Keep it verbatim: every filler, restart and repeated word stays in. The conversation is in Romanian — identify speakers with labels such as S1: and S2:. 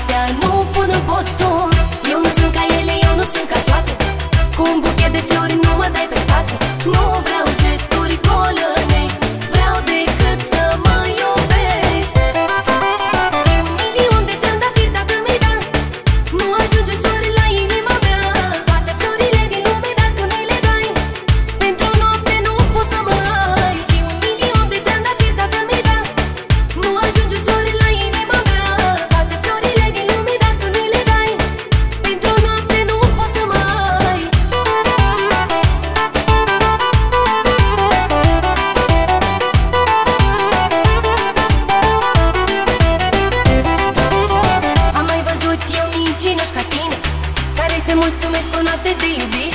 S1: astea nu pun în boton. Eu nu sunt ca ele, eu nu sunt ca toate. Cu un buchet de flori nu mă dai pe spate. Nu vreau gesturi golănești, vreau decât să mă iubești. Și un milion de trandafiri dacă mi-ai da, nu ajunge ușor la inima mea. Toate florile din lume dacă mi le dai, pentru o noapte nu pot să mă ai. Și un milion de trandafiri dacă mi-ai da, nu ajunge ușor la inima mea. Toate florile din lume dacă mi le dai, pentru o noapte nu pot să mă ai. Am mai văzut eu mincinoși ca tine, care se mulțumesc o noapte de iubire.